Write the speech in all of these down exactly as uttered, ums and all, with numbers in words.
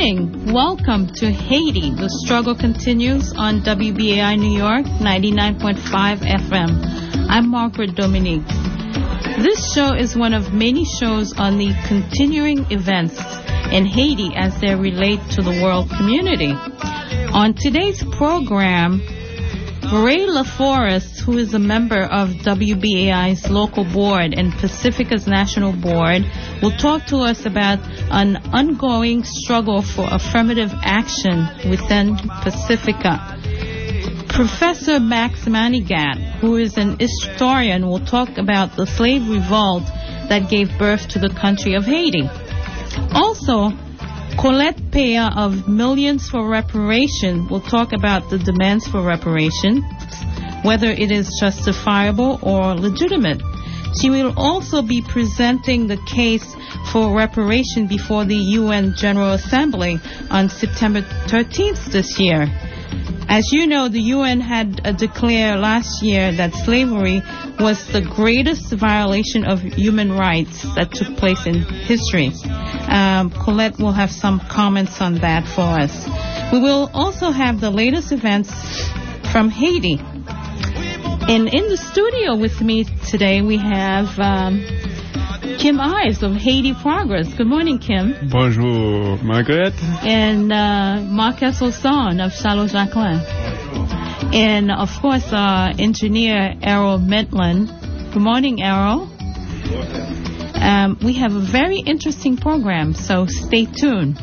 morning. Welcome to Haiti. The struggle continues on W B A I New York, ninety-nine point five F M. I'm Margaret Dominique. This show is one of many shows on the continuing events in Haiti as they relate to the world community. On today's program, Ray LaForest, who is a member of W B A I's local board and Pacifica's national board, will talk to us about an ongoing struggle for affirmative action within Pacifica. Professor Max Manigat, who is an historian, will talk about the slave revolt that gave birth to the country of Haiti. Also, Colette Paya of Millions for Reparation will talk about the demands for reparation, whether it is justifiable or legitimate. She will also be presenting the case for reparation before the U N General Assembly on September thirteenth this year. As you know, the U N had uh, declared last year that slavery was the greatest violation of human rights that took place in history. Um, Colette will have some comments on that for us. We will also have the latest events from Haiti. And in the studio with me today, we have um, Kim Ives of Haiti Progress. Good morning, Kim. Bonjour, Margaret. And uh, Marcus Osson of Charles Jacqueline. And, of course, uh, engineer Errol Maitland. Good morning, Errol. Um, we have a very interesting program, so stay tuned.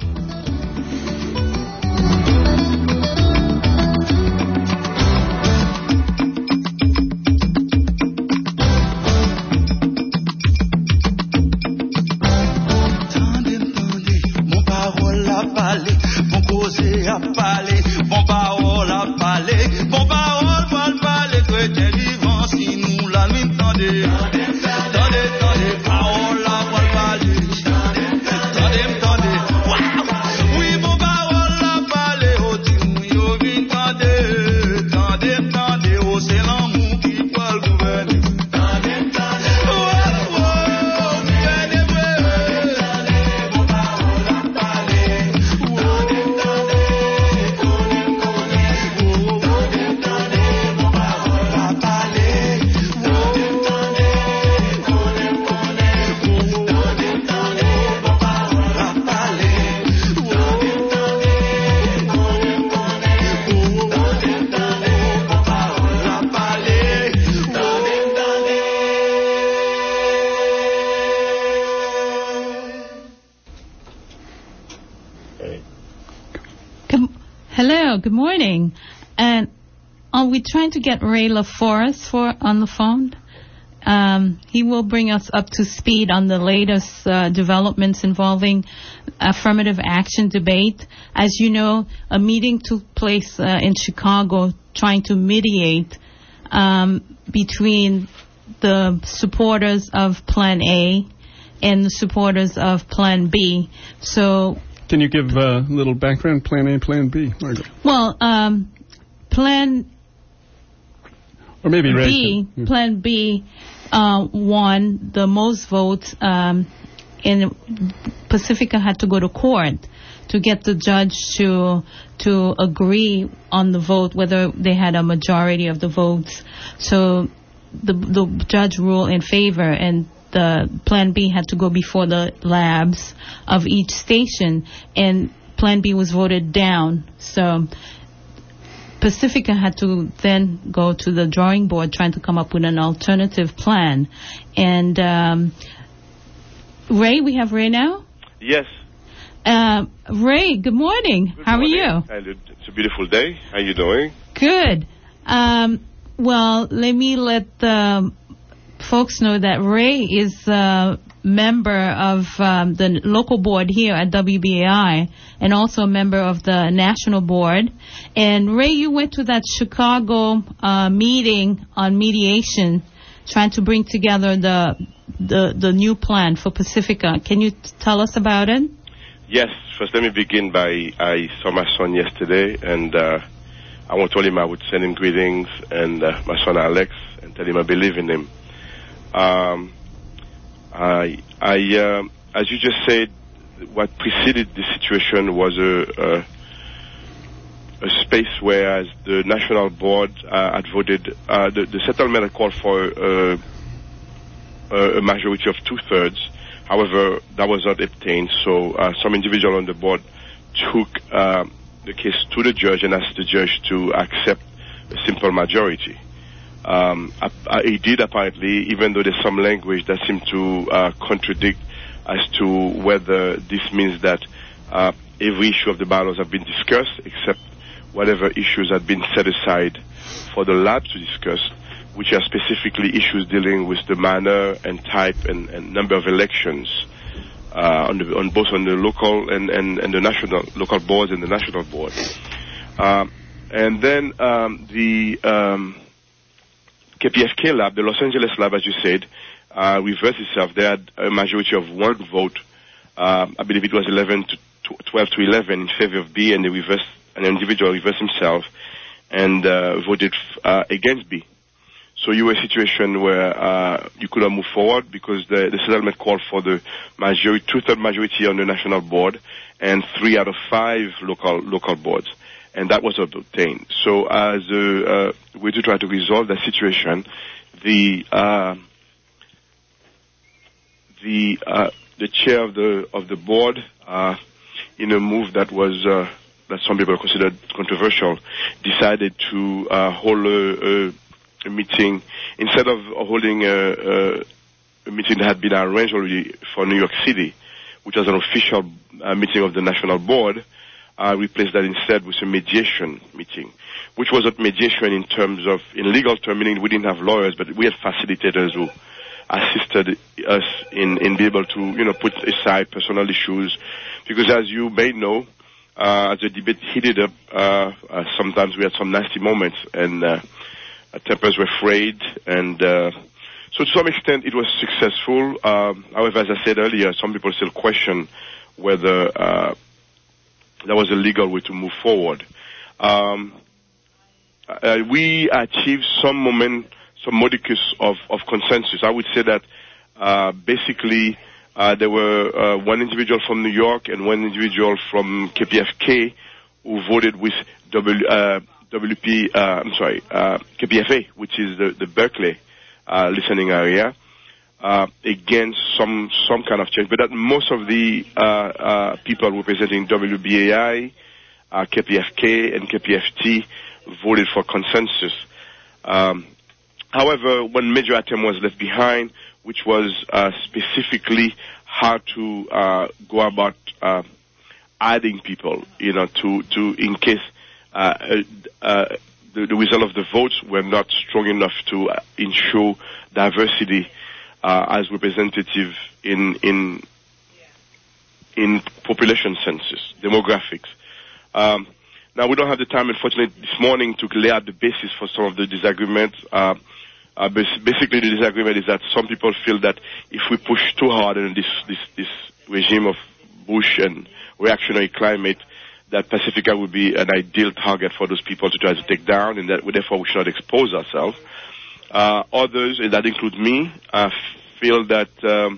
Good morning. And are we trying to get Ray LaForest for on the phone? Um, he will bring us up to speed on the latest uh, developments involving affirmative action debate. As you know, a meeting took place uh, in Chicago trying to mediate um, between the supporters of Plan A and the supporters of Plan B. So can you give a little background, Plan A, Plan B, Margaret? Well, um, Plan or maybe B, yeah. Plan B uh, won the most votes, um, and Pacifica had to go to court to get the judge to to agree on the vote, whether they had a majority of the votes. So the the judge ruled in favor, and the Plan B had to go before the labs of each station, and Plan B was voted down. So Pacifica had to then go to the drawing board trying to come up with an alternative plan. And um, Ray, we have Ray now? Yes. Uh, Ray, good morning. Good How morning. are you? And it's a beautiful day. How are you doing? Good. Um, well, let me let the folks know that Ray is a member of um, the local board here at W B A I and also a member of the national board. And Ray, you went to that Chicago uh, meeting on mediation, trying to bring together the the the new plan for Pacifica. Can you t- tell us about it? Yes. First, let me begin by I saw my son yesterday, and uh, I want to tell him I would send him greetings, and uh, my son Alex, and tell him I believe in him. Um, I, I, uh, as you just said, what preceded the situation was a, a a space where, as the national board uh, had voted, uh, the, the settlement had called for uh, a majority of two-thirds. However, that was not obtained, so uh, some individual on the board took uh, the case to the judge and asked the judge to accept a simple majority. Um, uh, he did, apparently, even though there's some language that seemed to uh, contradict as to whether this means that uh, every issue of the bylaws have been discussed, except whatever issues had been set aside for the lab to discuss, which are specifically issues dealing with the manner and type and, and number of elections uh, on, the, on both on the local and, and, and the national local boards and the national board. Um, and then um, the um, K P F K lab, the Los Angeles lab, as you said, uh, reversed itself. They had a majority of one vote. Uh, I believe it was eleven to twelve to eleven in favor of B, and they reversed. An individual reversed himself and uh, voted f- uh, against B. So you were a situation where uh, you could not move forward because the, the settlement called for the majority, two-third majority on the national board and three out of five local local boards, and that was not obtained. So as a uh, way to try to resolve that situation, the uh, the uh, the chair of the of the board, uh, in a move that was uh, that some people considered controversial, decided to uh, hold a, a, a meeting instead of holding a, a, a meeting that had been arranged already for New York City, which was an official uh, meeting of the national board. Uh, replaced that instead with a mediation meeting, which was not mediation in terms of, in legal terms, meaning we didn't have lawyers, but we had facilitators who assisted us in, in being able to, you know, put aside personal issues. Because as you may know, uh, as the debate heated up, uh, uh, sometimes we had some nasty moments and uh, tempers were frayed. And uh, so to some extent it was successful. Um, however, as I said earlier, some people still question whether uh, that was a legal way to move forward. Um, uh, we achieved some moment, some modicus of, of consensus. I would say that uh, basically uh, there were uh, one individual from New York and one individual from K P F K who voted with W, uh, W P, uh, I'm sorry, uh, K P F A, which is the, the Berkeley uh, listening area, uh, against some some kind of change. But that most of the uh, uh, people representing W B A I, uh, K P F K, and K P F T voted for consensus. Um, However, one major item was left behind, which was uh, specifically how to uh, go about uh, adding people, you know, to, to in case uh, uh, the, the result of the votes were not strong enough to uh, ensure diversity uh, as representative in in in population census, demographics. Um, now, we don't have the time, unfortunately, this morning to lay out the basis for some of the disagreements. Uh, Uh, basically, the disagreement is that some people feel that if we push too hard in this, this, this regime of Bush and reactionary climate, that Pacifica would be an ideal target for those people to try to take down, and that we, therefore we should not expose ourselves. Uh, others, and that includes me, uh, feel that um,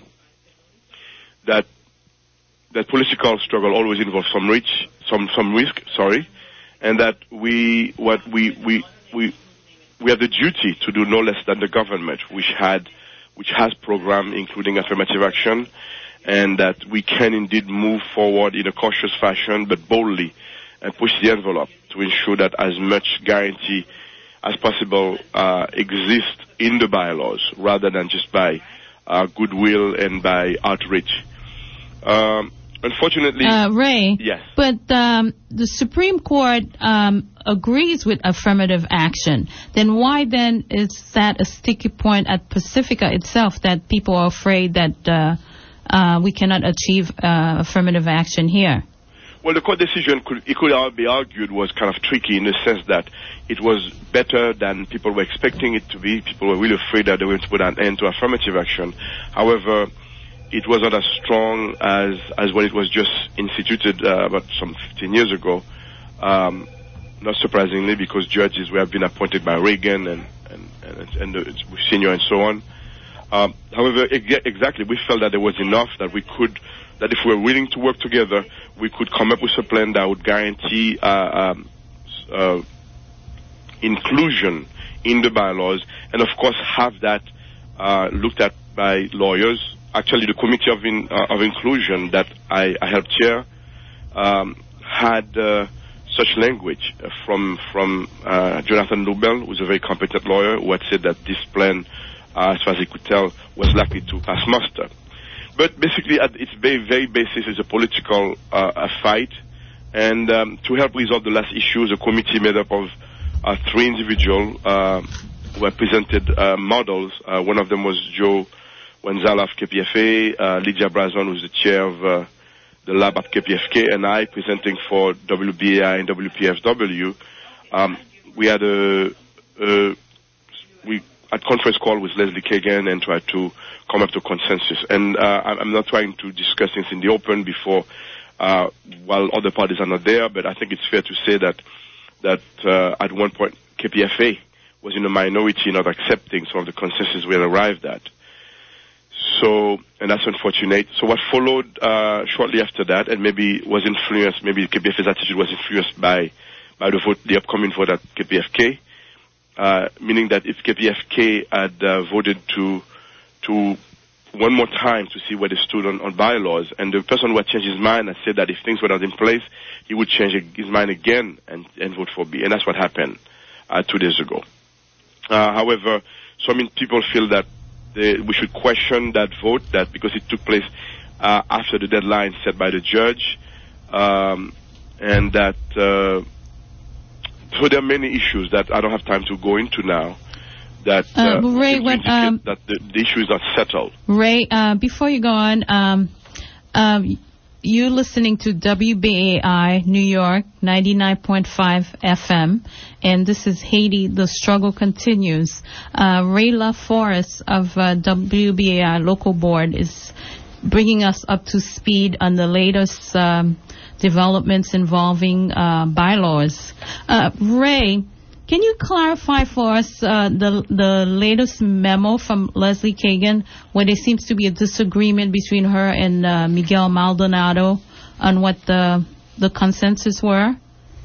that that political struggle always involves some reach, some some risk, sorry, and that we what we we we. We have the duty to do no less than the government, which had, which has program including affirmative action, and that we can indeed move forward in a cautious fashion but boldly and push the envelope to ensure that as much guarantee as possible uh, exists in the bylaws rather than just by uh, goodwill and by outreach. Um, Unfortunately, uh, Ray. Yes. But um, the Supreme Court um, agrees with affirmative action. Then why then is that a sticky point at Pacifica itself that people are afraid that uh, uh, we cannot achieve uh, affirmative action here? Well, the court decision could it could be argued was kind of tricky in the sense that it was better than people were expecting it to be. People were really afraid that they were going to put an end to affirmative action. However, it was not as strong as, as when it was just instituted uh, about some fifteen years ago. Um, not surprisingly, because judges were have been appointed by Reagan and and and, and the senior and so on. Um, however, ex- exactly, we felt that there was enough that we could, that if we were willing to work together, we could come up with a plan that would guarantee uh, um, uh, inclusion in the bylaws, and of course have that uh, looked at by lawyers. Actually, the Committee of, in, uh, of Inclusion that I, I helped chair um, had uh, such language from from uh, Jonathan Lubell, who's a very competent lawyer, who had said that this plan, uh, as far as he could tell, was likely to pass muster. But basically, at its very, very basis, is a political uh, a fight. And um, to help resolve the last issues, a committee made up of uh, three individuals uh, who had presented uh, models. Uh, one of them was Joe Wenzala of K P F A, uh, Lydia Brazon, who's the chair of uh, the lab at K P F K, and I presenting for W B A I and W P F W. Um, we had a, a we had conference call with Leslie Kagan and tried to come up to consensus. And uh, I'm not trying to discuss things in the open before, uh, while other parties are not there, but I think it's fair to say that that uh, at one point K P F A was in a minority, not accepting some of the consensus we had arrived at. So, and that's unfortunate. So what followed uh, shortly after that, and maybe was influenced, maybe K P F A's attitude was influenced by by the vote, the upcoming vote at K P F K, uh, meaning that if K P F K had uh, voted to to one more time to see where they stood on, on bylaws, and the person who had changed his mind had said that if things were not in place, he would change his mind again and, and vote for B, and that's what happened uh, two days ago. Uh, however, some people feel that they, we should question that vote, that because it took place uh, after the deadline set by the judge, um, and that uh, so there are many issues that I don't have time to go into now. That uh, uh, Ray, when, um, that the, the issue is not settled. Ray, uh, before you go on, um, um, you're listening to W B A I New York ninety-nine point five F M, and this is Haiti. The struggle continues. Uh, Ray LaForest of uh, W B A I local board is bringing us up to speed on the latest um, developments involving uh, bylaws. Uh, Ray, can you clarify for us uh, the the latest memo from Leslie Kagan, where there seems to be a disagreement between her and uh, Miguel Maldonado on what the the consensus were?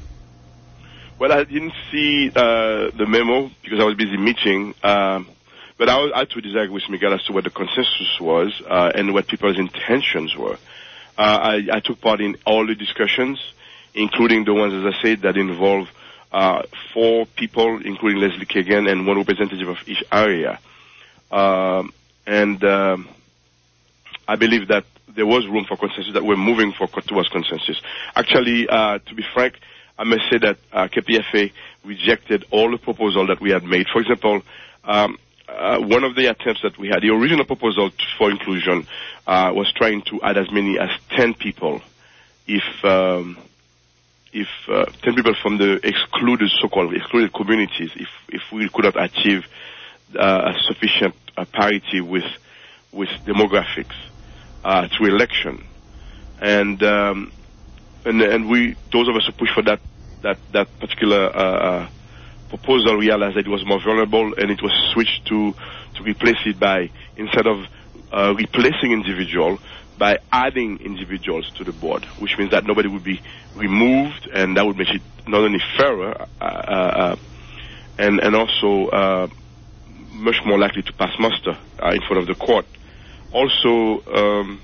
Well, I didn't see uh, the memo because I was busy meeting, um, but I, was, I had to disagree with Miguel as to what the consensus was uh, and what people's intentions were. Uh, I, I took part in all the discussions, including the ones, as I said, that involve Uh, four people, including Leslie Kagan, and one representative of each area. Um, and um, I believe that there was room for consensus, that we're moving for towards consensus. Actually, uh, to be frank, I must say that uh, K P F A rejected all the proposals that we had made. For example, um, uh, one of the attempts that we had, the original proposal for inclusion uh, was trying to add as many as ten people if... Um, if uh, ten people from the excluded, so-called excluded communities, if if we could not achieve uh, a sufficient uh, parity with with demographics uh, through election, and um, and and we those of us who pushed for that that that particular uh, uh, proposal realized that it was more vulnerable, and it was switched to to replace it by, instead of uh, replacing individual, by adding individuals to the board, which means that nobody would be removed, and that would make it not only fairer uh, uh, and and also uh, much more likely to pass muster uh, in front of the court. Also, um,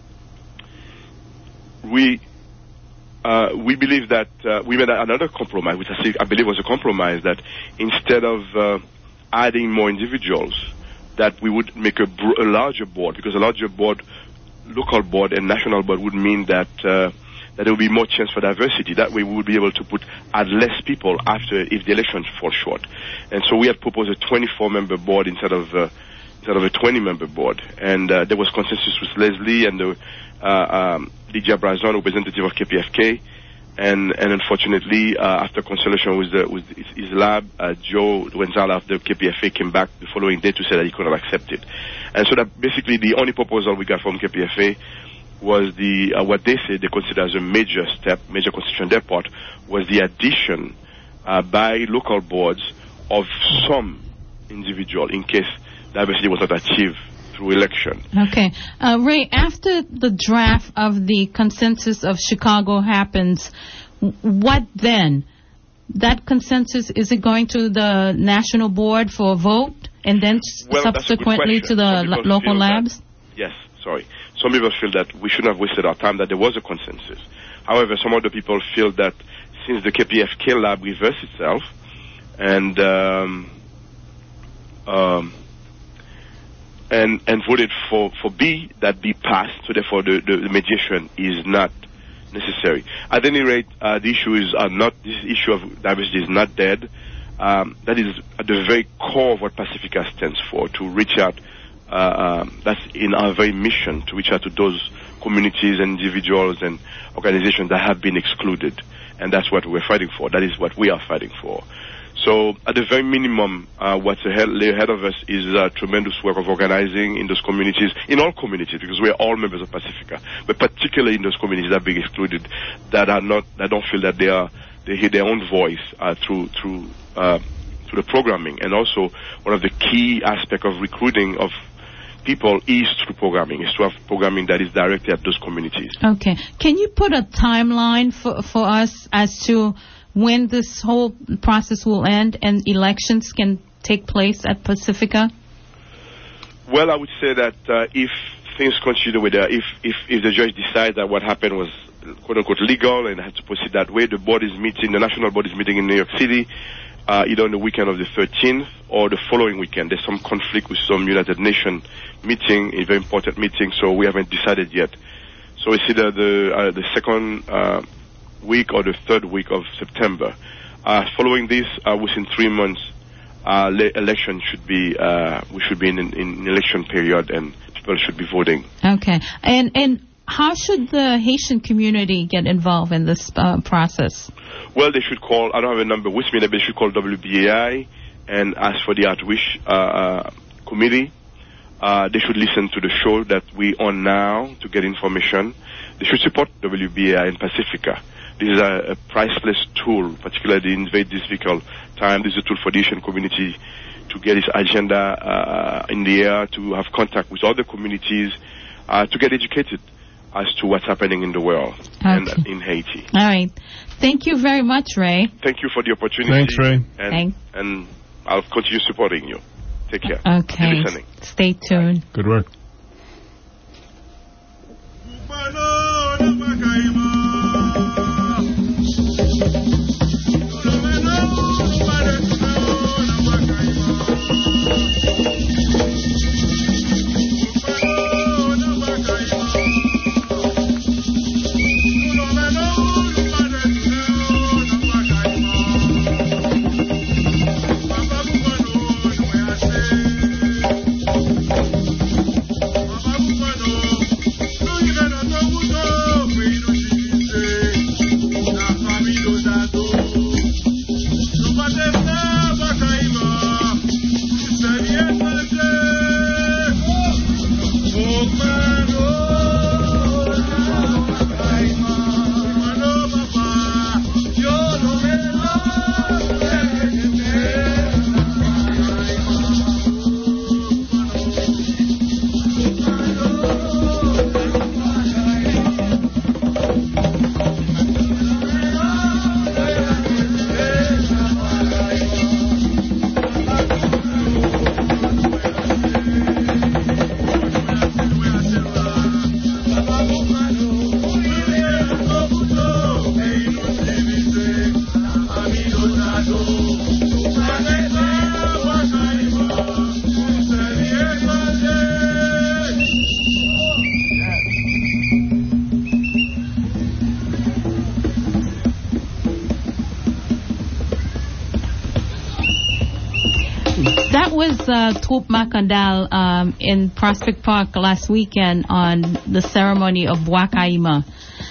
we uh, we believe that uh, we made another compromise, which I, think, I believe was a compromise, that instead of uh, adding more individuals, that we would make a, br- a larger board, because a larger board, local board and national board, would mean that uh, that there will be more chance for diversity. That way we would be able to put add less people after if the elections fall short. And so we had proposed a twenty-four member board instead of uh, instead of a twenty member board. And uh, there was consensus with Leslie and the, uh, um, Lydia Brazon, representative of K P F K. And, and unfortunately, uh, after consultation with, the, with his, his lab, uh, Joe Wenzala of the K P F A came back the following day to say that he could not accept it. And so that basically the only proposal we got from K P F A was the, uh, what they say they consider as a major step, major concession on their part, was the addition uh, by local boards of some individual, in case diversity was not achieved through election. Okay. Uh, Ray, after the draft of the consensus of Chicago happens, what then? That consensus, is it going to the national board for a vote and then well, subsequently to the lo- local labs? That, yes, sorry. Some people feel that we shouldn't have wasted our time, that there was a consensus. However, some other people feel that since the K P F K lab reversed itself and um, um, and and voted for, for B, that B passed, so therefore the, the, the mediation is not necessary. At any rate, uh, the issue is uh, not, this issue of diversity is not dead. Um, that is at the very core of what Pacifica stands for, to reach out, uh, um, that's in our very mission, to reach out to those communities and individuals and organizations that have been excluded. And that's what we're fighting for. That is what we are fighting for. So at the very minimum, uh, what's ahead, ahead of us is uh, tremendous work of organizing in those communities, in all communities, because we're all members of Pacifica, but particularly in those communities that are being excluded, that are not, that don't feel that they are, they hear their own voice uh, through through uh, through the programming. And also, one of the key aspects of recruiting of people is through programming, is to have programming that is directed at those communities. Okay. Can you put a timeline for for us as to when this whole process will end and elections can take place at Pacifica? Well, I would say that uh, if things continue with that, if, if, if the judge decides that what happened was quote-unquote legal and has to proceed that way, the board is meeting, the national board is meeting in New York City, uh, either on the weekend of the thirteenth or the following weekend. There's some conflict with some United Nations meeting, a very important meeting, so we haven't decided yet. So it's either the, uh, the second uh, week or the third week of September. Uh, following this, uh, within three months, uh, le- election should be, uh, we should be in an in, in election period and people should be voting. Okay. And, and how should the Haitian community get involved in this uh, process? Well, they should call, I don't have a number with me, but they should call W B A I and ask for the outreach uh, uh, committee. Uh, they should listen to the show that we on now to get information. They should support W B A I and Pacifica. This is a, a priceless tool, particularly in very difficult time. This is a tool for the Asian community to get its agenda uh, in the air, to have contact with other communities, uh, to get educated as to what's happening in the world okay. and in Haiti. All right. Thank you very much, Ray. Thank you for the opportunity. Thanks, Ray. And, Thanks. and I'll continue supporting you. Take care. Okay. Stay tuned. Bye. Good work. That was uh, Troop Macandal um, in Prospect Park last weekend on the ceremony of Wakaima.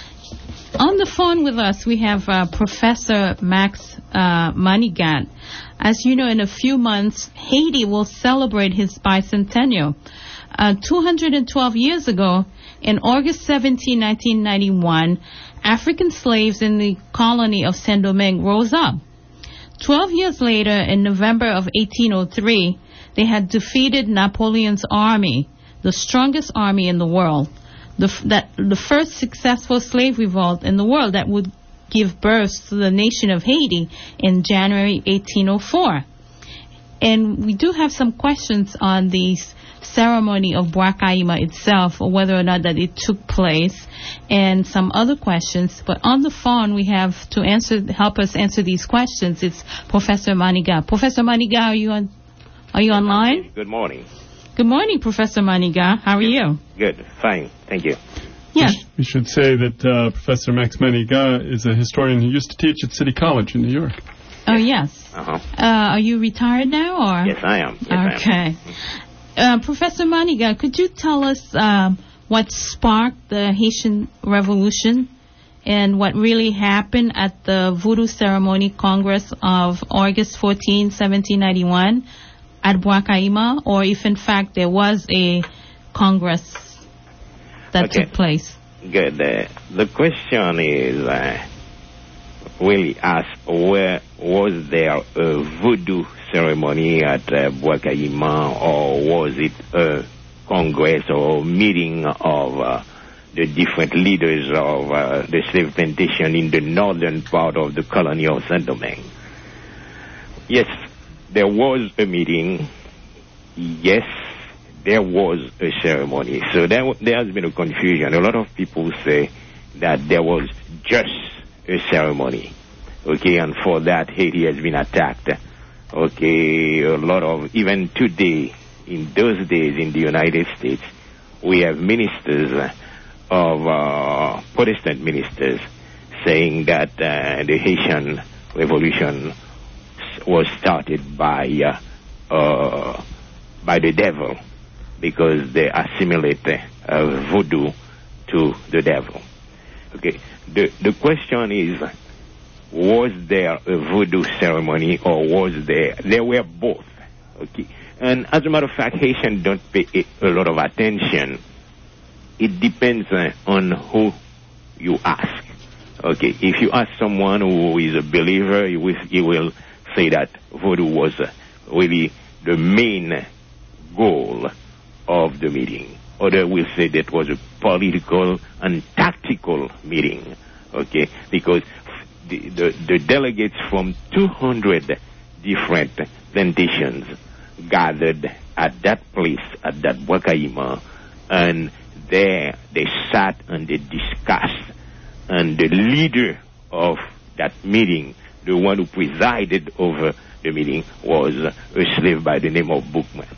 On the phone with us, we have uh, Professor Max uh, Manigat. As you know, in a few months, Haiti will celebrate his bicentennial. Uh, two hundred twelve years ago, in August seventeenth, nineteen ninety-one, African slaves in the colony of Saint-Domingue rose up. Twelve years later, in November of eighteen oh three, they had defeated Napoleon's army, the strongest army in the world, the, that the first successful slave revolt in the world that would give birth to the nation of Haiti in January eighteen oh four. And we do have some questions on the ceremony of Bwakaima itself, or whether or not that it took place, and some other questions. But on the phone, we have to answer, help us answer these questions. It's Professor Manigat. Professor Manigat, are you on? Are you online? Good morning. Good morning, Professor Manigat. How are you? Good, fine, thank you. Yes. We should say that uh, Professor Max Manigat is a historian who used to teach at City College in New York. Oh, yes. Uh-huh. Uh, are you retired now, or? Yes, I am. Yes, okay. I am. Uh, Professor Manigat, could you tell us um, what sparked the Haitian Revolution and what really happened at the Voodoo Ceremony Congress of August fourteenth, seventeen ninety-one at Bwakaima, or if in fact there was a Congress that okay. took place? Good. Uh, the question is uh, really asked, where was there a voodoo ceremony at uh, Bwakaima, or was it a congress or meeting of uh, the different leaders of uh, the slave plantation in the northern part of the colony of Saint-Domingue? Yes, there was a meeting. Yes, there was a ceremony. So there, there has been a confusion. A lot of people say that there was just a ceremony. Okay, and for that, Haiti has been attacked. Okay, a lot of, even today, in those days in the United States, we have ministers of, uh, Protestant ministers, saying that uh, the Haitian Revolution was started by, uh, uh, by the devil, because they assimilate uh, voodoo to the devil. Okay, the, the question is, was there a voodoo ceremony, or was there, there were both, okay? And as a matter of fact, Haitians don't pay a, a lot of attention. It depends uh, on who you ask, okay? If you ask someone who is a believer, he will, he will say that voodoo was uh, really the main goal of the meeting. Others will say that was a political and tactical meeting, okay? Because The, the, the delegates from two hundred different plantations gathered at that place, at that Bwakaima, and there they sat and they discussed. And the leader of that meeting, the one who presided over the meeting, was a slave by the name of Bookman.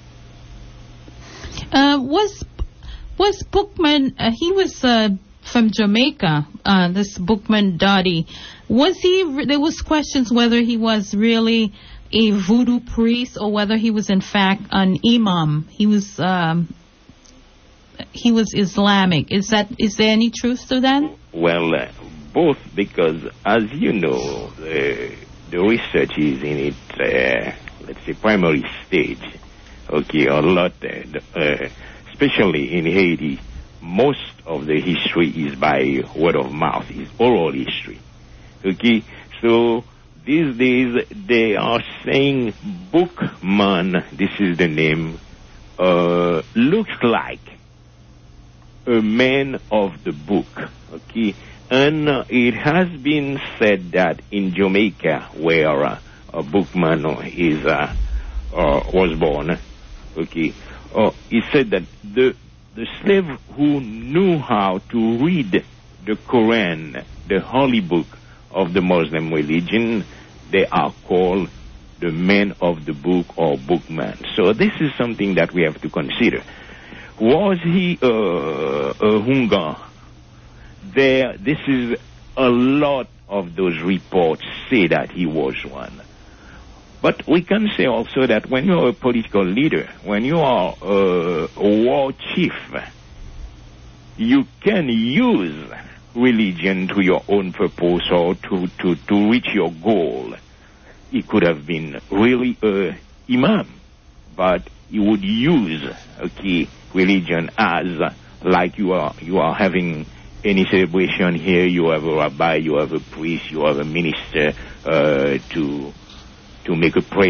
Uh, was was Bookman? Uh, he was. Uh From Jamaica, uh, this Bookman Dottie, was he? There was questions whether he was really a voodoo priest or whether he was in fact an imam. He was, um, he was Islamic. Is that? Is there any truth to that? Well, uh, both, because as you know, the, the research is in its, uh, let's say, primary stage. Okay, a lot, uh, uh, especially in Haiti. Most of the history is by word of mouth, is oral history. Okay, so these days they are saying Bookman, this is the name, uh, looks like a man of the book. Okay, and uh, it has been said that in Jamaica, where uh, a Bookman is uh, uh, was born, okay, uh, he said that the The slave who knew how to read the Quran, the holy book of the Muslim religion, they are called the men of the book or bookman. So this is something that we have to consider. Was he uh, a hunga? There, this is a lot of those reports say that he was one. But we can say also that when you are a political leader, when you are a, a war chief, you can use religion to your own purpose or to, to, to reach your goal. He could have been really a imam, but he would use, okay, religion as like you are you are having any celebration here, you have a rabbi, you have a priest, you have a minister uh, to... to make a prayer.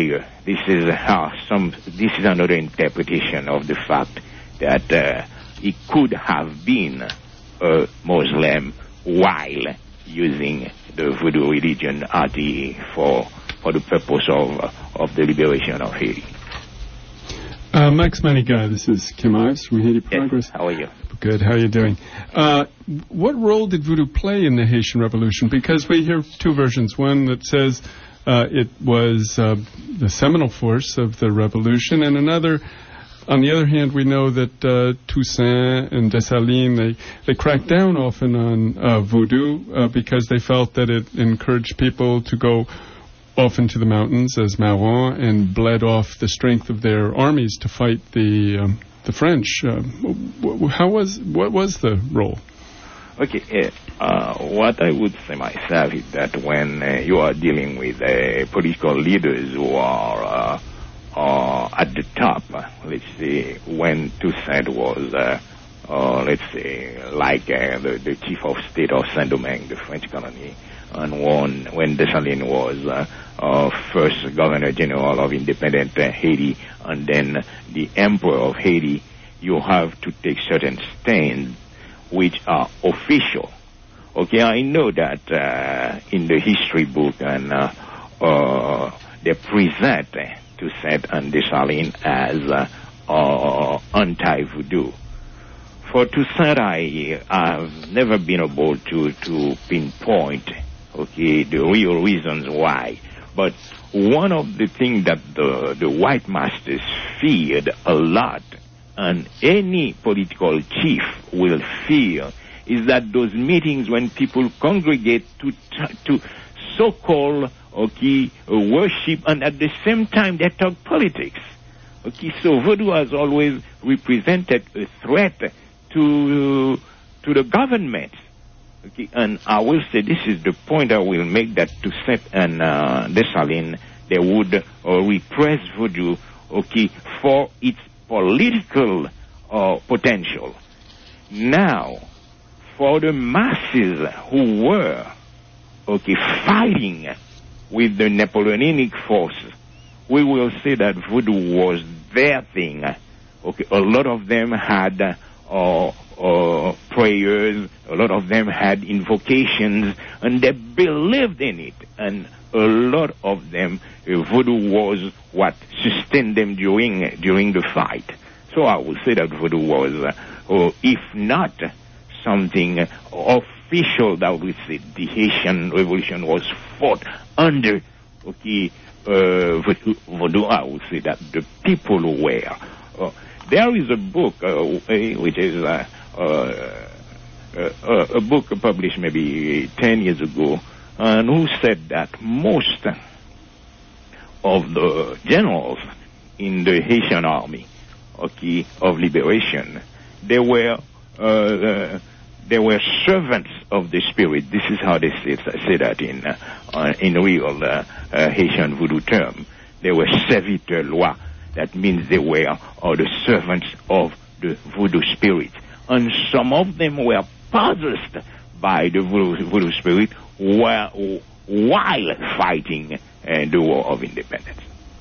this is how some. This is another interpretation of the fact that uh, he could have been a Muslim while using the voodoo religion at the, for for the purpose of of the liberation of Haiti. Uh, Max Manigat, this is Kim Ives from Haiti Progress. Yes, how are you? Good, how are you doing? Uh, what role did voodoo play in the Haitian Revolution? Because we hear two versions. One that says uh, it was uh, the seminal force of the revolution, and another, on the other hand, we know that uh, Toussaint and Dessalines, they, they cracked down often on uh, voodoo uh, because they felt that it encouraged people to go off into the mountains as Marouin and bled off the strength of their armies to fight the um, the French. Uh, how was what was the role? Okay, uh, what I would say myself is that when uh, you are dealing with uh, political leaders who are, uh, are at the top, uh, let's say when Toussaint was, uh, uh, let's say, like uh, the, the chief of state of Saint-Domingue, the French colony, and when, when Dessalines was uh, uh, first Governor General of independent uh, Haiti, and then the Emperor of Haiti, you have to take certain stands which are official. Okay, I know that uh, in the history book, and uh, uh, they present uh, Toussaint and Dessalines as uh, uh, anti-voodoo. For Toussaint, I have never been able to, to pinpoint, okay, the real reasons why. But one of the things that the, the white masters feared a lot, and any political chief will fear, is that those meetings when people congregate to to so-called, okay, worship, and at the same time they talk politics. Okay, so voodoo has always represented a threat to to the government. Okay, and I will say this is the point I will make, that Toussaint and uh, Dessalines, they would uh, repress voodoo, okay, for its political uh, potential. Now, for the masses who were, okay, fighting with the Napoleonic forces, we will say that voodoo was their thing. Okay, a lot of them had uh, uh, prayers, a lot of them had invocations, and they believed in it. And a lot of them, uh, voodoo was what sustained them during during the fight. So I would say that voodoo was, uh, or if not something official, that we say the Haitian Revolution was fought under, okay, uh, voodoo, I would say that the people were. Uh, there is a book uh, which is uh, uh, uh, a book published maybe ten years ago, and who said that most of the generals in the Haitian army, okay, of liberation, they were uh, uh, they were servants of the spirit. This is how they say, say that in uh, uh, in real uh, uh, Haitian voodoo term. They were serviteurs lois. That means they were uh, the servants of the voodoo spirit, and some of them were possessed by the voodoo, voodoo spirit while, while fighting uh, the War of Independence.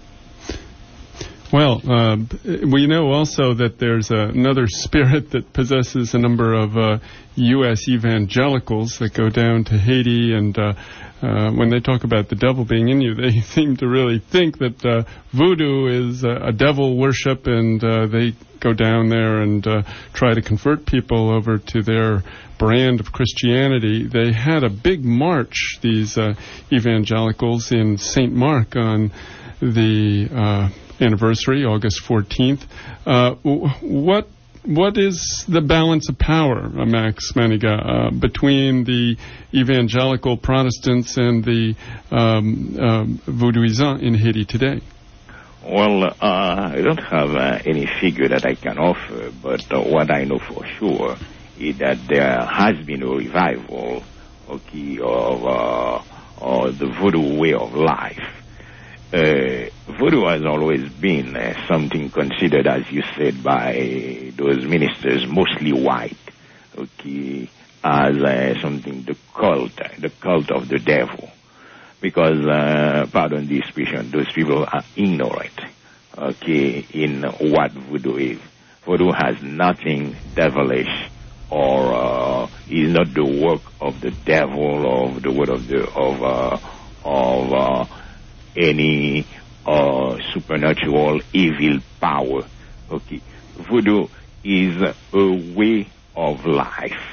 Well, uh, we know also that there's uh, another spirit that possesses a number of uh, U S evangelicals that go down to Haiti, and uh, uh, when they talk about the devil being in you, they seem to really think that uh, voodoo is uh, a devil worship, and uh, they go down there and uh, try to convert people over to their brand of Christianity. They had a big march, these uh, evangelicals, in Saint Mark on the uh, anniversary, August fourteenth. Uh, what what is the balance of power, uh, Max Manigat, uh, between the evangelical Protestants and the um, um, voodooisants in Haiti today? Well, uh, I don't have uh, any figure that I can offer, but uh, what I know for sure is that there has been a revival, okay, of uh, of the voodoo way of life. Uh, voodoo has always been uh, something considered, as you said, by those ministers, mostly white, okay, as uh, something, the cult, the cult of the devil. because, uh, pardon the expression, those people are ignorant, okay, in what voodoo is. Voodoo has nothing devilish, or uh, is not the work of the devil, or the word of the of uh, of uh, any uh, supernatural evil power. Okay, voodoo is a way of life,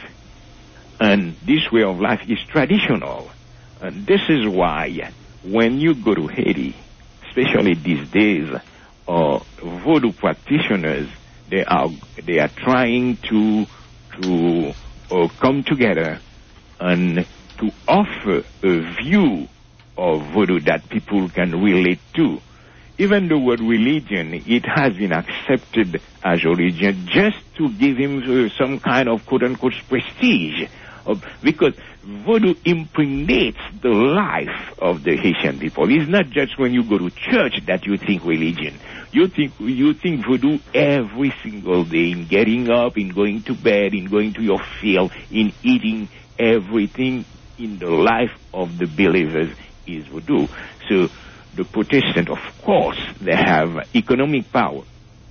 and this way of life is traditional, and this is why when you go to Haiti, especially these days, uh, voodoo practitioners they are they are trying to to uh, come together and to offer a view of voodoo that people can relate to. Even the word religion, it has been accepted as a religion just to give him uh, some kind of quote-unquote prestige. Uh, because voodoo impregnates the life of the Haitian people. It's not just when you go to church that you think religion. You think you think voodoo every single day, in getting up, in going to bed, in going to your field, in eating. Everything in the life of the believers is voodoo. So the Protestant, of course, they have economic power.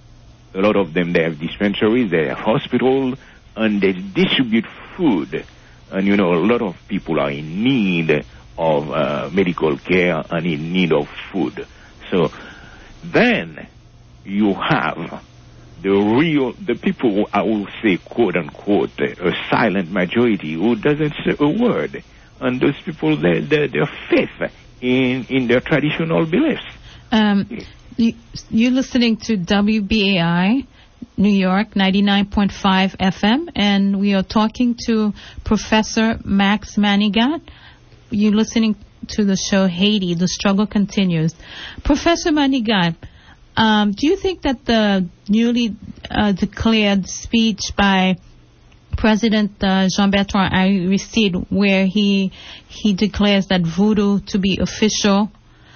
A lot of them, they have dispensaries, they have hospitals, and they distribute food. And, you know, a lot of people are in need of uh, medical care and in need of food. So then you have the real, the people who I will say, quote unquote, a silent majority who doesn't say a word. And those people, they, they, they're faith in, in their traditional beliefs. Um, you, you're listening to W B A I New York ninety-nine point five F M, and we are talking to Professor Max Manigat. You're listening to the show Haiti, The Struggle Continues. Professor Manigat, um, do you think that the newly uh, declared speech by President uh, Jean-Bertrand Aristide, where he he declares that voodoo to be official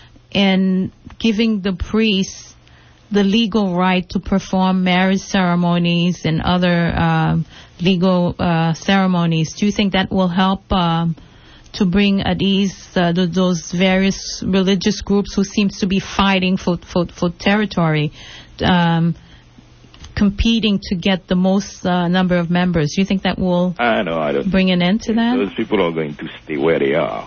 and giving the priests the legal right to perform marriage ceremonies and other uh, legal uh, ceremonies, do you think that will help um, to bring at ease uh, the, those various religious groups who seems to be fighting for, for, for territory, um, competing to get the most uh, number of members? Do you think that will I know, I don't bring an end to that? Those people are going to stay where they are.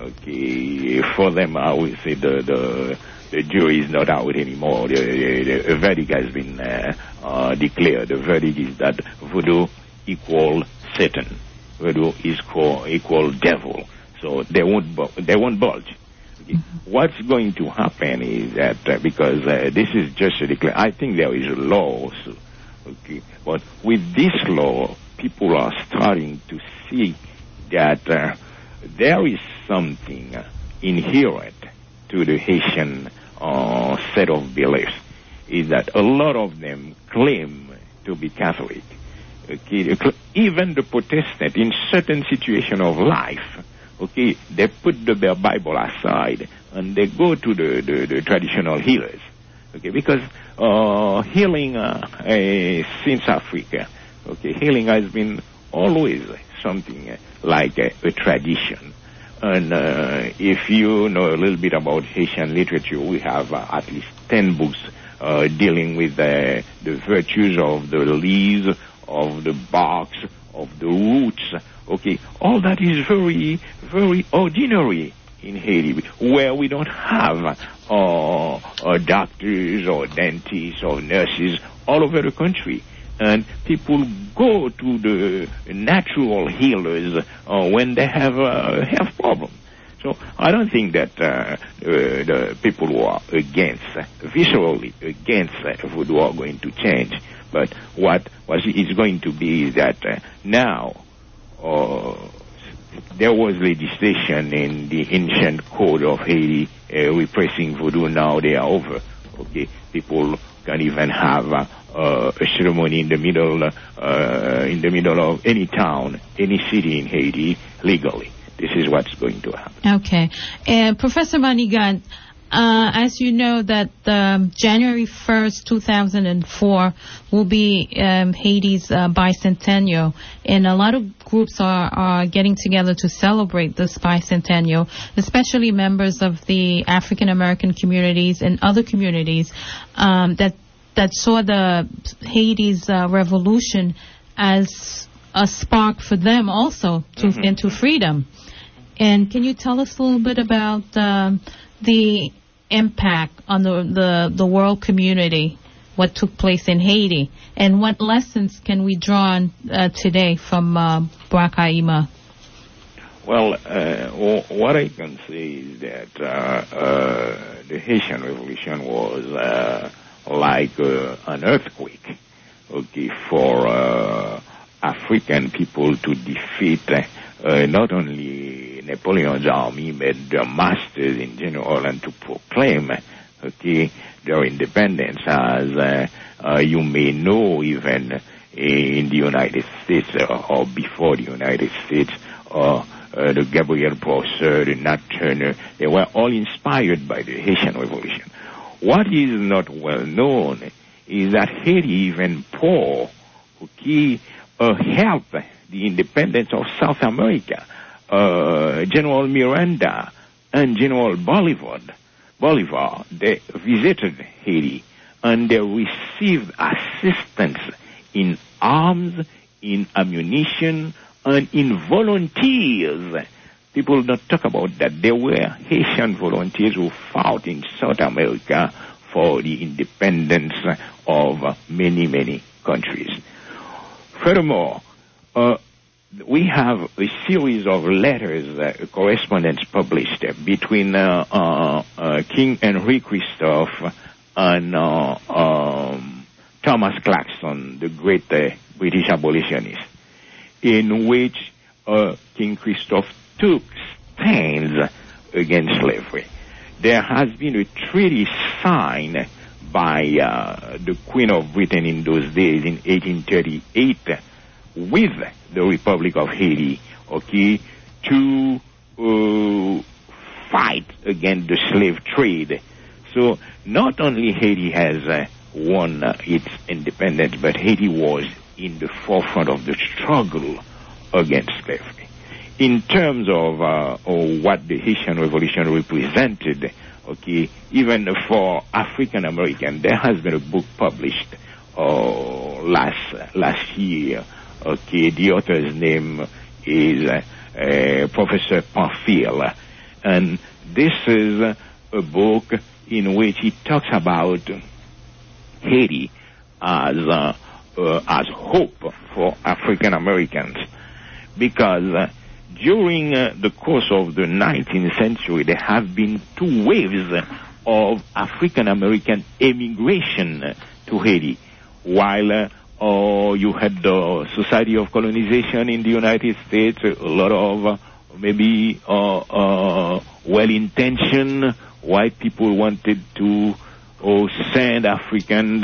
Okay, for them, I would say the the, the jury is not out anymore. The, the, the verdict has been uh, uh, declared. The verdict is that voodoo equal Satan. Voodoo is called equal devil. So they won't bu- they won't budge. Okay. Mm-hmm. What's going to happen is that uh, because uh, this is just a declare, I think there is a law also. Okay, but with this law, people are starting to see that uh, there is something inherent to the Haitian uh, set of beliefs. Is that a lot of them claim to be Catholic. Okay, even the Protestant, in certain situation of life, okay, they put the, their Bible aside and they go to the, the, the traditional healers. Okay, because uh, healing uh, uh, since Africa, okay, healing has been always something like a, a tradition. And uh, if you know a little bit about Haitian literature, we have uh, at least ten books uh, dealing with uh, the virtues of the leaves, of the barks, of the roots. Okay, all that is very, very ordinary in Haiti, where we don't have uh, uh, doctors or dentists or nurses all over the country. And people go to the natural healers uh, when they have a health problem. So I don't think that uh, uh, the people who are against, uh, viscerally against uh, voodoo are going to change. But what, what is going to be is that uh, now uh, there was legislation in the ancient code of Haiti uh, repressing voodoo. Now they are over. Okay, people can even have uh, uh, a ceremony in the middle, uh, in the middle of any town, any city in Haiti legally. This is what's going to happen. Okay, uh, Professor Manigat, Uh, as you know, that um, January first, two thousand four will be um, Haiti's uh, bicentennial, and a lot of groups are, are getting together to celebrate this bicentennial, especially members of the African American communities and other communities um, that that saw the Haiti's uh, revolution as a spark for them also to, mm-hmm. into freedom. And can you tell us a little bit about um, the impact on the, the the world community, what took place in Haiti, and what lessons can we draw on uh, today from uh, Bwakaima? Well, uh, what I can say is that uh, uh, the Haitian Revolution was uh, like uh, an earthquake, okay, for uh, African people to defeat uh, not only Napoleon's army, but their masters in general, and to proclaim, okay, their independence. As uh, uh, you may know, even in the United States uh, or before the United States, uh, uh, the Gabriel Prosser, the Nat Turner, they were all inspired by the Haitian Revolution. What is not well known is that Haiti, even poor, okay, uh, helped the independence of South America. Uh, General Miranda and General Bolivar, Bolivar, they visited Haiti and they received assistance in arms, in ammunition, and in volunteers. People don't talk about that. There were Haitian volunteers who fought in South America for the independence of many, many countries. Furthermore, uh, we have a series of letters, uh, correspondence published uh, between uh, uh, uh, King Henry Christophe and uh, um, Thomas Clarkson, the great uh, British abolitionist, in which uh, King Christophe took stands against slavery. There has been a treaty signed by uh, the Queen of Britain in those days in eighteen thirty-eight with the Republic of Haiti, okay, to uh, fight against the slave trade. So not only Haiti has uh, won uh, its independence, but Haiti was in the forefront of the struggle against slavery. In terms of uh, what the Haitian Revolution represented, okay, even for African American, there has been a book published uh, last last year. Okay, the author's name is uh, uh, Professor Pamphile, and this is a book in which he talks about Haiti as uh, uh, as hope for African Americans, because uh, during uh, the course of the nineteenth century, there have been two waves of African American emigration to Haiti, while uh, or you had the Society of Colonization in the United States, a lot of uh, maybe uh, uh, well-intentioned white people wanted to uh, send African,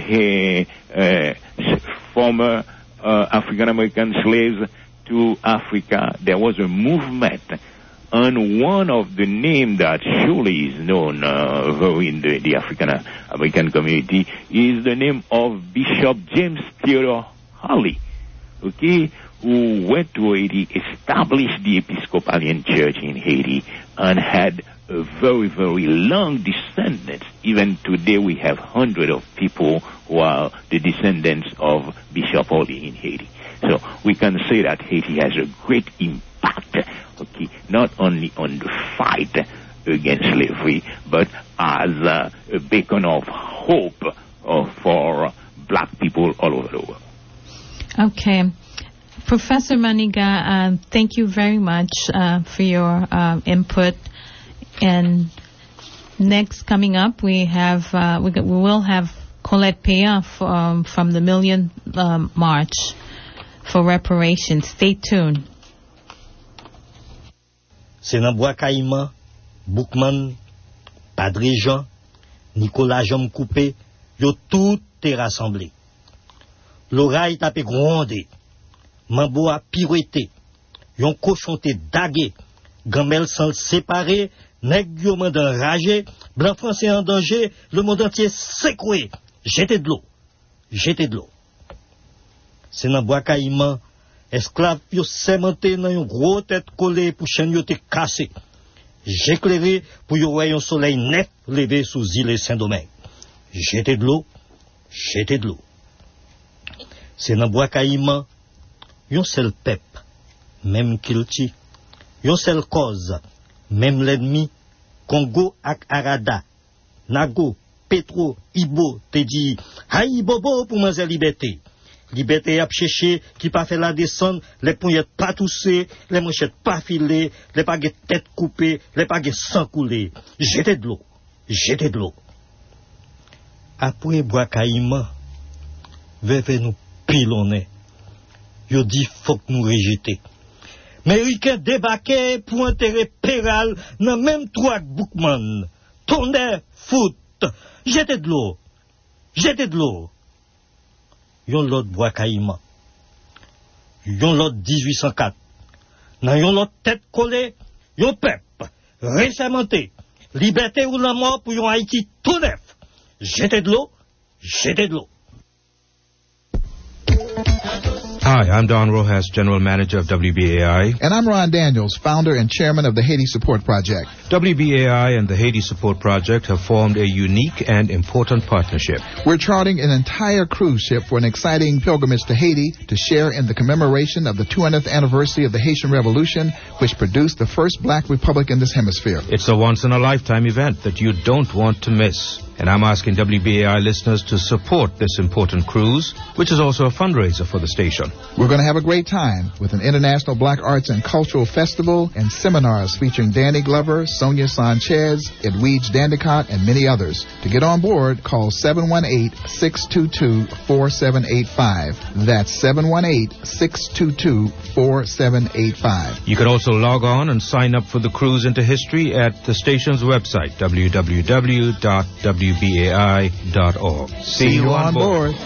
uh, uh, former uh, African-American slaves to Africa. There was a movement, and one of the names that surely is known uh, in the, the African-American community is the name of Bishop James Theodore Holly, okay, who went to Haiti, established the Episcopalian Church in Haiti, and had a very, very long descendants. Even today we have hundreds of people who are the descendants of Bishop Holly in Haiti. So we can say that Haiti has a great impact, okay, not only on the fight against slavery, but as uh, a beacon of hope uh, for black people all over the world. Okay. Professor Maniga, uh, thank you very much uh, for your uh, input. And next, coming up, we have uh, we, we will have Colette Péan from, from the Million um, March for reparations. Stay tuned. C'est dans Bwakaima, Boukman, Padre Jean, Nicolas Jean Coupé, yo tout est rassemblé. L'oreille tapé grondé, Mambo a pirouetté, yon cochon te dagué, gamelle sans séparer, nèg yo mande enragé, blanc français en danger, le monde entier secoué, jeter de l'eau, jeter de l'eau. C'est dans bois caïman, esclave yo sémenté dans une grosse tête collée pour chaîne yo te cassé. J'éclairé pour yo voyer un soleil net levé sous île Saint-Domingue. Jeter de l'eau, jeter de l'eau. C'est dans bois caïman, yon seul peuple, même qu'il ti, yon seul cause, même l'ennemi, Congo ak Arada, Nago, Petro, Ibo, te dit, haï bobo pour manger liberté. Liberté a cherché qui pas fait la descente, les poignettes pas toussées, les manchettes pas filées, les paguettes tête coupée, les paguettes sang coulé. Jetez de l'eau, jetez de l'eau. Après bois caïman, veuve nous pilonner. Yo dit faut que nous rejeter. Américains débarqué pour enterrer Péral dans même trois Boukman. Tonnerre, foot, jetez de l'eau, jetez de l'eau. Yon lot bois caïman. Yon lot dix-huit cent quatre. Nan yon lot tête collée, yon peuple, récemmenté, liberté ou la mort pour yon Haïti tout neuf. Jetez de l'eau, jetez de l'eau. Hi, I'm Don Rojas, General Manager of W B A I. And I'm Ron Daniels, founder and chairman of the Haiti Support Project. W B A I and the Haiti Support Project have formed a unique and important partnership. We're charting an entire cruise ship for an exciting pilgrimage to Haiti to share in the commemoration of the two hundredth anniversary of the Haitian Revolution, which produced the first black republic in this hemisphere. It's a once-in-a-lifetime event that you don't want to miss. And I'm asking W B A I listeners to support this important cruise, which is also a fundraiser for the station. We're going to have a great time with an International Black Arts and Cultural Festival and seminars featuring Danny Glover, Sonia Sanchez, Edwige Dandicott, and many others. To get on board, call seven one eight, six two two, four seven eight five. That's seven one eight, six two two, four seven eight five. You can also log on and sign up for the cruise into history at the station's website, w w w dot w b a i dot org. See, See you on board. board.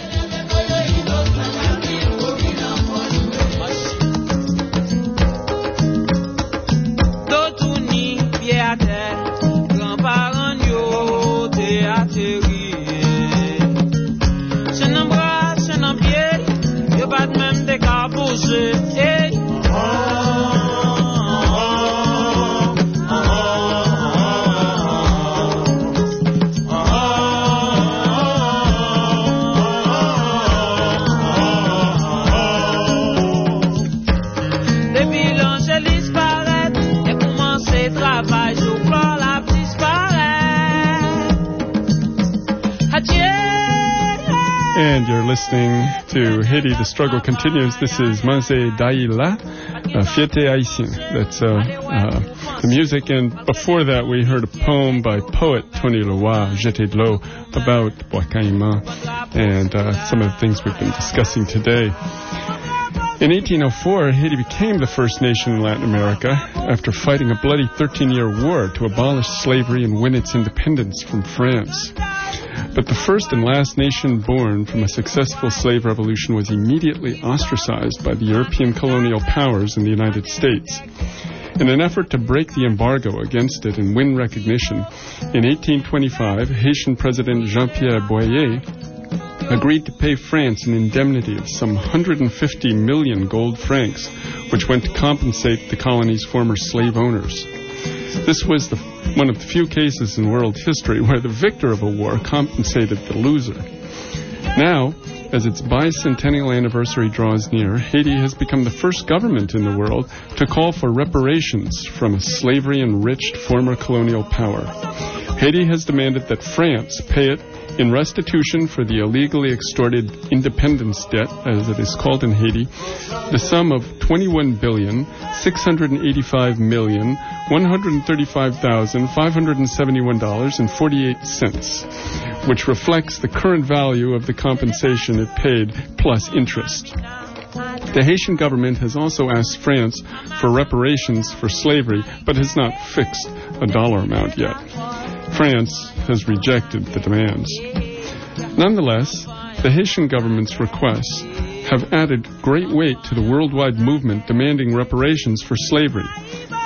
And you're listening to Haiti, the Struggle Continues. This is Manze Daïla, uh, Fiete Haïtien. That's uh, uh, the music. And before that, we heard a poem by poet Tony Leroy, Jeté de l'eau, about Bois Caïman and uh, some of the things we've been discussing today. In eighteen oh four, Haiti became the first nation in Latin America after fighting a bloody thirteen-year war to abolish slavery and win its independence from France. But the first and last nation born from a successful slave revolution was immediately ostracized by the European colonial powers in the United States. In an effort to break the embargo against it and win recognition, in eighteen twenty-five, Haitian President Jean-Pierre Boyer agreed to pay France an indemnity of some one hundred fifty million gold francs, which went to compensate the colony's former slave owners. This was the, one of the few cases in world history where the victor of a war compensated the loser. Now, as its bicentennial anniversary draws near, Haiti has become the first government in the world to call for reparations from a slavery-enriched former colonial power. Haiti has demanded that France pay it in restitution for the illegally extorted independence debt, as it is called in Haiti, the sum of twenty-one billion, six hundred eighty-five million, one hundred thirty-five thousand, five hundred seventy-one dollars and forty-eight cents, which reflects the current value of the compensation it paid plus interest. The Haitian government has also asked France for reparations for slavery, but has not fixed a dollar amount yet. France has rejected the demands. Nonetheless, the Haitian government's requests have added great weight to the worldwide movement demanding reparations for slavery.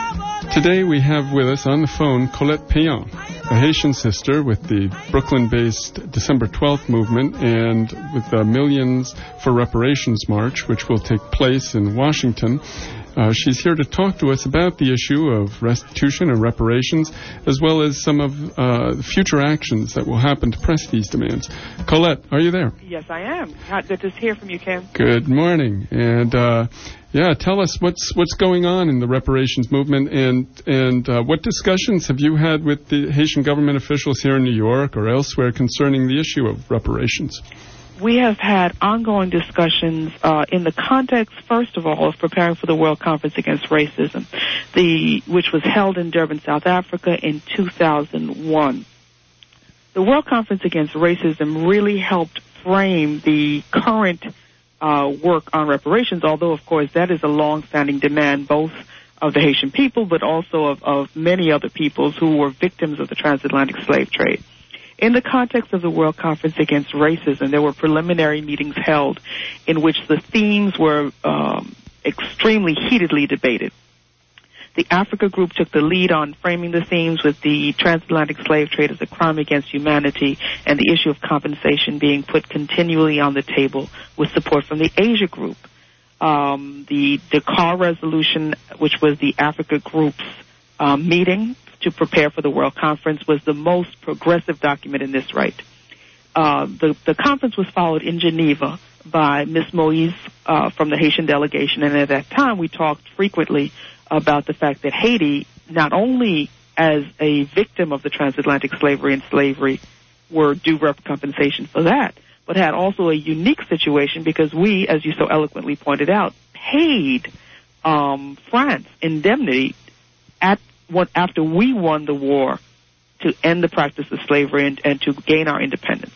Today we have with us on the phone Colette Payan, a Haitian sister with the Brooklyn-based December twelfth movement and with the Millions for Reparations March, which will take place in Washington. Uh, she's here to talk to us about the issue of restitution and reparations, as well as some of uh, the future actions that will happen to press these demands. Colette, are you there? Yes, I am. Good to hear from you, Kim. Good morning. And, uh, yeah, tell us what's what's going on in the reparations movement, and, and uh, what discussions have you had with the Haitian government officials here in New York or elsewhere concerning the issue of reparations? We have had ongoing discussions uh, in the context, first of all, of preparing for the World Conference Against Racism, the which was held in Durban, South Africa in two thousand one. The World Conference Against Racism really helped frame the current uh, work on reparations, although, of course, that is a long-standing demand both of the Haitian people but also of, of many other peoples who were victims of the transatlantic slave trade. In the context of the World Conference Against Racism, there were preliminary meetings held in which the themes were um, extremely heatedly debated. The Africa Group took the lead on framing the themes, with the transatlantic slave trade as a crime against humanity and the issue of compensation being put continually on the table, with support from the Asia Group. Um, the Dakar Resolution, which was the Africa Group's um, meeting to prepare for the World Conference, was the most progressive document in this right. Uh, the, the conference was followed in Geneva by Miz Moise uh, from the Haitian delegation, and at that time we talked frequently about the fact that Haiti, not only as a victim of the transatlantic slavery and slavery, were due rep compensation for that, but had also a unique situation because we, as you so eloquently pointed out, paid um, France indemnity at What, after we won the war to end the practice of slavery and, and to gain our independence.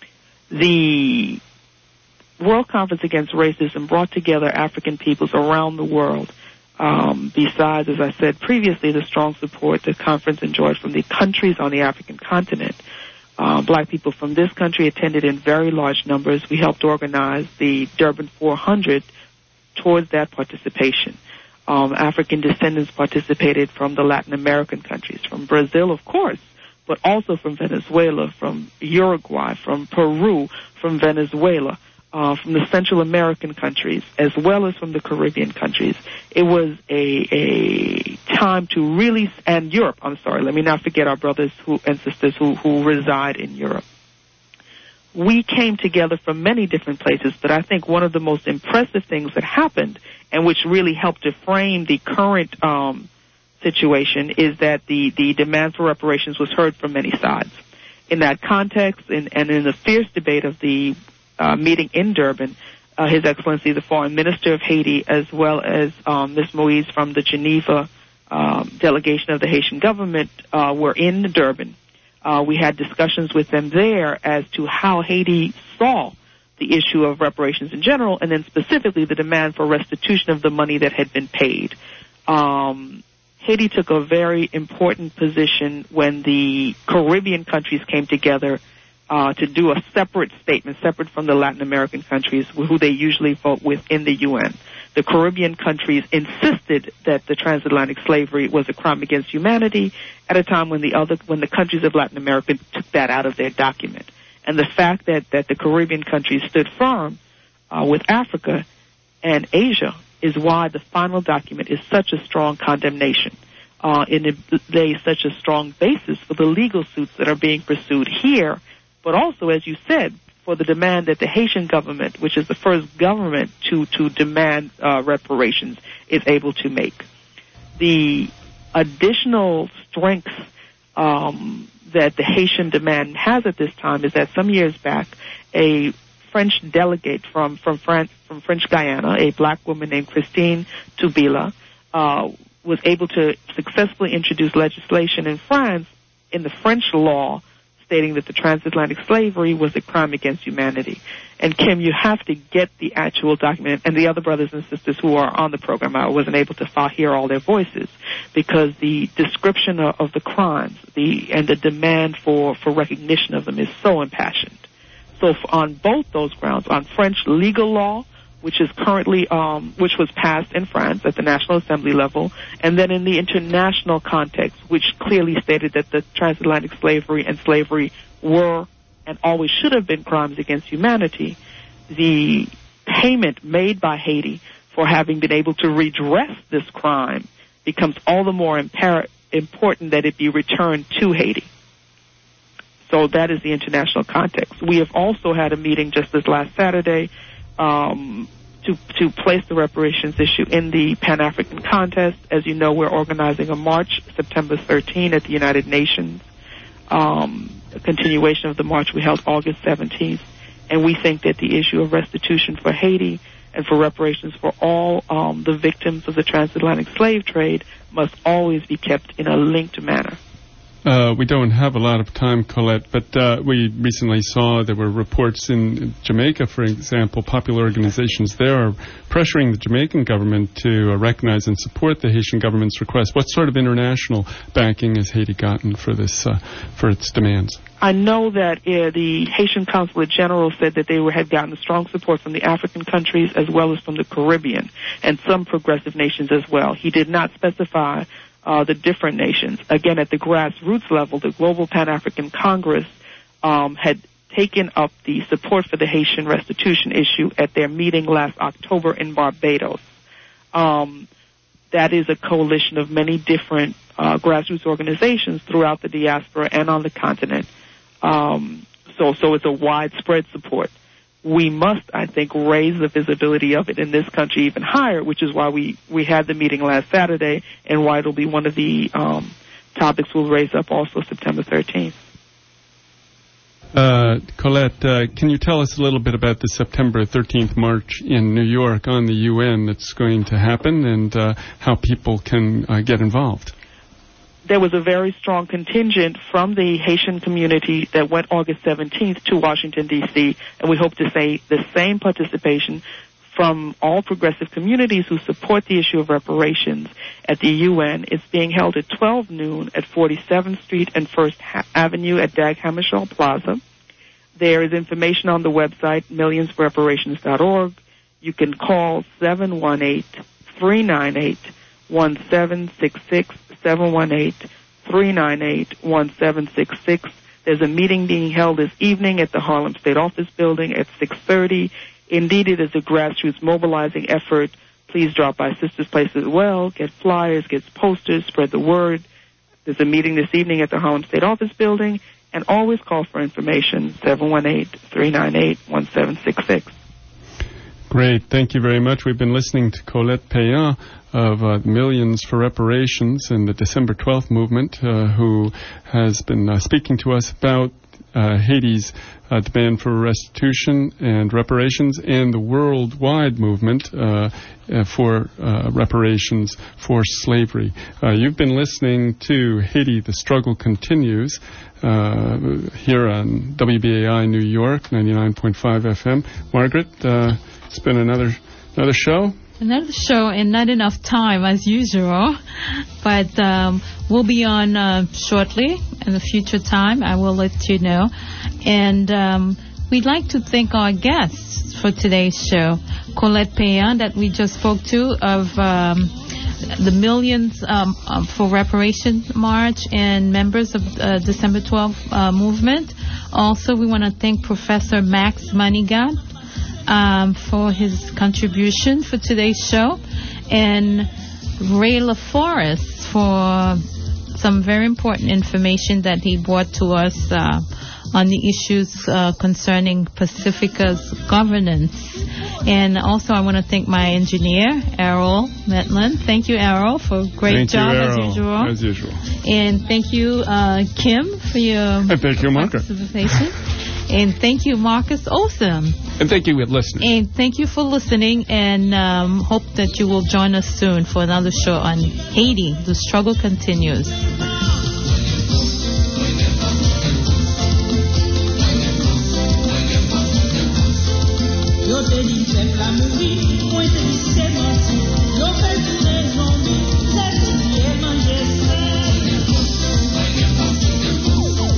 The World Conference Against Racism brought together African peoples around the world. Um, besides, as I said previously, the strong support the conference enjoyed from the countries on the African continent. Uh, black people from this country attended in very large numbers. We helped organize the Durban four hundred towards that participation. Um, African descendants participated from the Latin American countries, from Brazil, of course, but also from Venezuela, from Uruguay, from Peru, from Venezuela, uh, from the Central American countries, as well as from the Caribbean countries. It was a, a time to really, and Europe, I'm sorry, let me not forget our brothers who, and sisters who, who reside in Europe. We came together from many different places, but I think one of the most impressive things that happened, and which really helped to frame the current um, situation, is that the, the demand for reparations was heard from many sides. In that context, and, and in the fierce debate of the uh, meeting in Durban, uh, His Excellency the Foreign Minister of Haiti, as well as um, Miz Moise from the Geneva um, delegation of the Haitian government, uh, were in Durban. Uh, we had discussions with them there as to how Haiti saw the issue of reparations in general, and then specifically the demand for restitution of the money that had been paid. Um, Haiti took a very important position when the Caribbean countries came together uh, to do a separate statement, separate from the Latin American countries, who they usually vote with in the U N. The Caribbean countries insisted that the transatlantic slavery was a crime against humanity at a time when the other, when the countries of Latin America took that out of their document. And the fact that, that the Caribbean countries stood firm uh, with Africa and Asia is why the final document is such a strong condemnation. Uh, and it lays such a strong basis for the legal suits that are being pursued here, but also, as you said, for the demand that the Haitian government, which is the first government to, to demand uh, reparations, is able to make. The additional strength um, that the Haitian demand has at this time is that some years back, a French delegate from, from France, from French Guyana, a black woman named Christine Toubila, uh, was able to successfully introduce legislation in France in the French law stating that the transatlantic slavery was a crime against humanity. And Kim, you have to get the actual document, and the other brothers and sisters who are on the program, I wasn't able to hear all their voices, because the description of, of the crimes the and the demand for, for recognition of them is so impassioned. So on both those grounds, on French legal law, which is currently, um, which was passed in France at the National Assembly level, and then in the international context, which clearly stated that the transatlantic slavery and slavery were and always should have been crimes against humanity. The payment made by Haiti for having been able to redress this crime becomes all the more impar- important that it be returned to Haiti. So that is the international context. We have also had a meeting just this last Saturday um, to to place the reparations issue in the Pan-African contest. As you know, we're organizing a march September thirteenth at the United Nations. Um, a continuation of the march we held August seventeenth. And we think that the issue of restitution for Haiti and for reparations for all um, the victims of the transatlantic slave trade must always be kept in a linked manner. Uh, we don't have a lot of time, Colette, but uh, we recently saw there were reports in Jamaica, for example, popular organizations there are pressuring the Jamaican government to uh, recognize and support the Haitian government's request. What sort of international backing has Haiti gotten for this, uh, for its demands? I know that uh, the Haitian Consulate General said that they were, had gotten strong support from the African countries as well as from the Caribbean and some progressive nations as well. He did not specify Uh, the different nations. Again, at the grassroots level, the Global Pan-African Congress um, had taken up the support for the Haitian restitution issue at their meeting last October in Barbados. Um, that is a coalition of many different uh, grassroots organizations throughout the diaspora and on the continent. Um, so, so it's a widespread support. We must, I think, raise the visibility of it in this country even higher, which is why we, we had the meeting last Saturday and why it'll be one of the um, topics we'll raise up also September thirteenth. Uh, Colette, uh, can you tell us a little bit about the September thirteenth march in New York on the U N that's going to happen and uh, how people can uh, get involved? There was a very strong contingent from the Haitian community that went August seventeenth to Washington, D C, and we hope to say the same participation from all progressive communities who support the issue of reparations at the U N. It's being held at twelve noon at forty-seventh Street and First Avenue at Dag Hammarskjöld Plaza. There is information on the website, millions for reparations dot org. You can call seven one eight, three nine eight, one seven six six, seven one eight, three nine eight, one seven six six. There's a meeting being held this evening at the Harlem State Office Building at six thirty. Indeed, it is a grassroots mobilizing effort. Please drop by Sisters Place as well. Get flyers, get posters, spread the word. There's a meeting this evening at the Harlem State Office Building. And always call for information, seven one eight, three nine eight, one seven six six. Great. Thank you very much. We've been listening to Colette Payan of uh, Millions for Reparations and the December twelfth movement, uh, who has been uh, speaking to us about uh, Haiti's uh, demand for restitution and reparations and the worldwide movement uh, uh, for uh, reparations for slavery. Uh, you've been listening to Haiti, The Struggle Continues, uh, here on W B A I New York, ninety-nine point five F M. Margaret, uh, it's been another another show. Another show and not enough time as usual, but um, we'll be on uh, shortly in the future time. I will let you know. And um, we'd like to thank our guests for today's show. Colette Payan, that we just spoke to, of um, the Millions um, um, for Reparations March and members of uh, December twelfth uh, movement. Also, we want to thank Professor Max Manigat Um, for his contribution for today's show, and Ray LaForest for some very important information that he brought to us uh, on the issues uh, concerning Pacifica's governance. And also I want to thank my engineer, Errol Metland. Thank you, Errol, for a great thank job you, as usual. As usual. And thank you, uh, Kim, for your and thank you, participation. And thank you, Marcus Olson. And thank you for listening. And thank you for listening, and um, hope that you will join us soon for another show on Haiti. The struggle continues.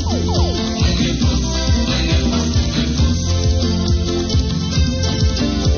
Este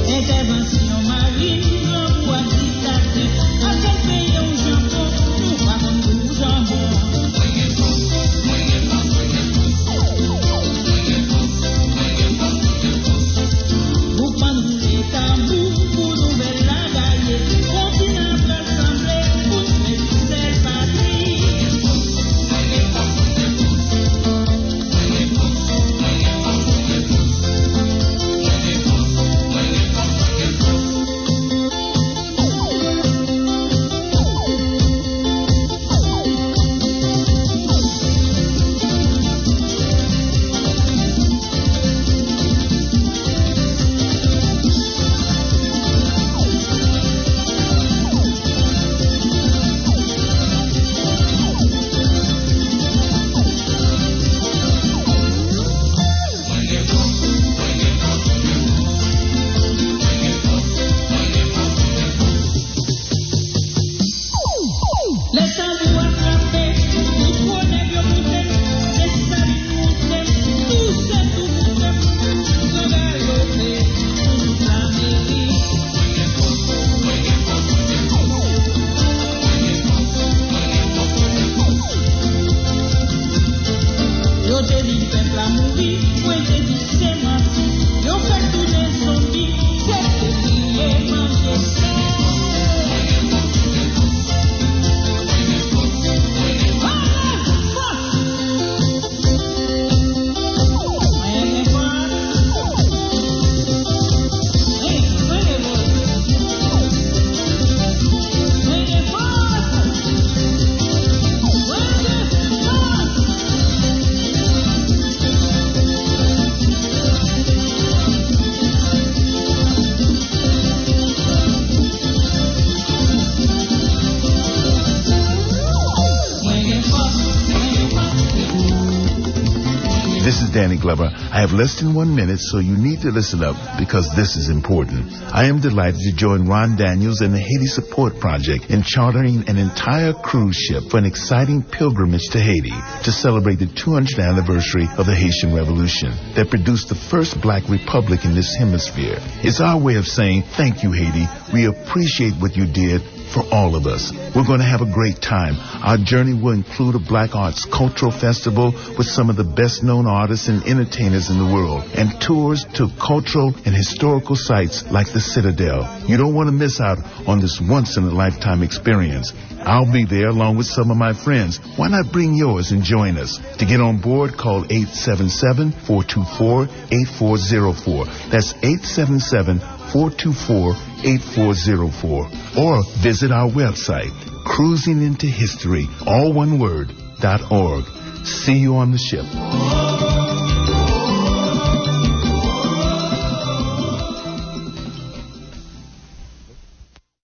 This is Danny Glover. I have less than one minute, so you need to listen up because this is important. I am delighted to join Ron Daniels and the Haiti Support Project in chartering an entire cruise ship for an exciting pilgrimage to Haiti to celebrate the two hundredth anniversary of the Haitian Revolution that produced the first black republic in this hemisphere. It's our way of saying, thank you, Haiti. We appreciate what you did for all of us. We're going to have a great time. Our journey will include a Black Arts Cultural Festival with some of the best-known artists and entertainers in the world, and tours to cultural and historical sites like the Citadel. You don't want to miss out on this once-in-a-lifetime experience. I'll be there along with some of my friends. Why not bring yours and join us? To get on board, call eight seven seven, four two four, eight four zero four. That's eight seven seven, four two four, eight four zero four. Or visit our website, cruising into history, all one word, dot org. See you on the ship.